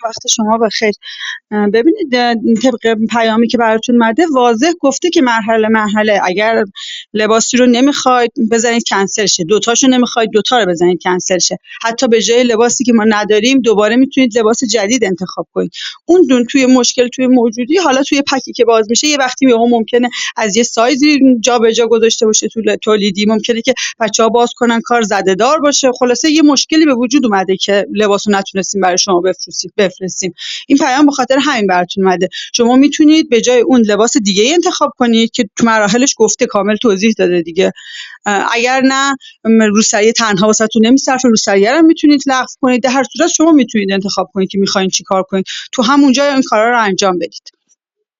وقت شما بخیر. ببینید طبق پیامی که براتون اومده واضح گفته که مرحله مرحله اگر لباسی رو نمیخواید بزنید کنسل شه، دوتاشو نمیخواید دوتا رو بزنید کنسل شه، حتی به جای لباسی که ما نداریم دوباره میتونید لباس جدید انتخاب کنید. اون دون توی مشکل توی موجودی، حالا توی پکی که باز میشه یه وقتی ممکنه از یه سایزی جابجا گذاشته باشه تو تولیدی، ممکنه که بچه‌ها باز کنن کار زده دار باشه، خلاصه یه مشکلی به وجود اومده که لباسو نتونستیم برای شما بفرستیم. این پیام به خاطر همین براتون اومده. شما میتونید به جای اون لباس دیگه انتخاب کنید که تو مراحلش گفته، کامل توضیح داده دیگه. اگر نه روسری تنها واسهتون نمیصرفه، روسری هم میتونید لغو کنید. در هر صورت شما میتونید انتخاب کنید که میخواین چی کار کنید، تو همونجا این کارا رو انجام بدید.